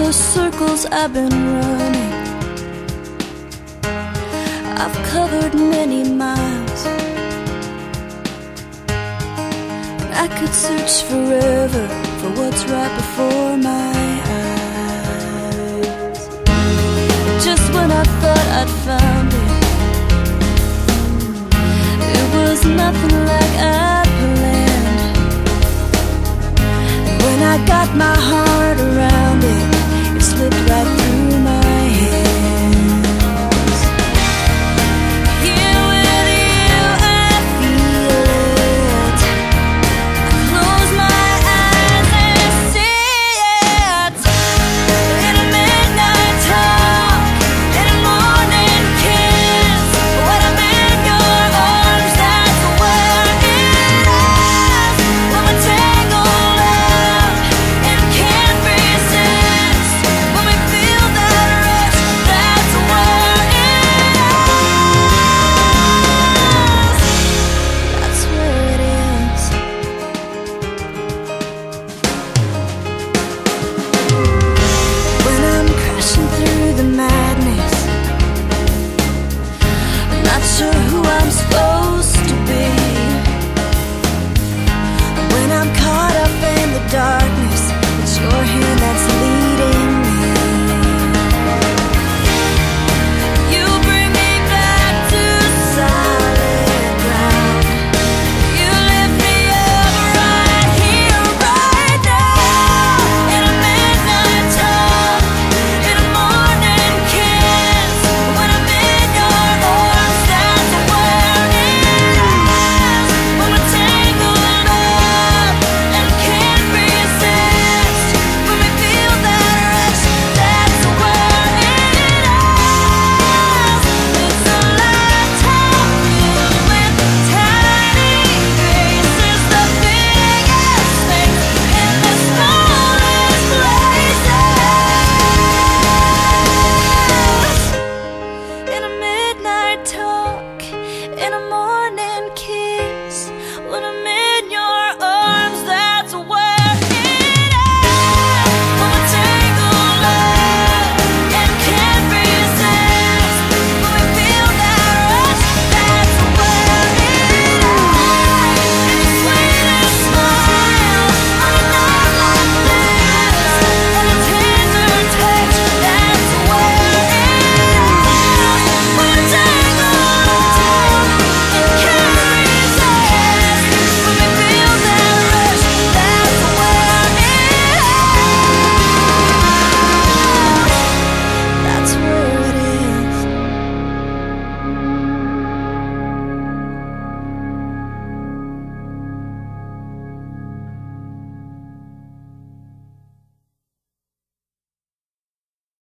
the circles I've been running. I've covered many miles, and I could search forever for what's right before my eyes. Just when I thought I'd found it, it was nothing like I planned. And when I got my heart around it, it slipped right through.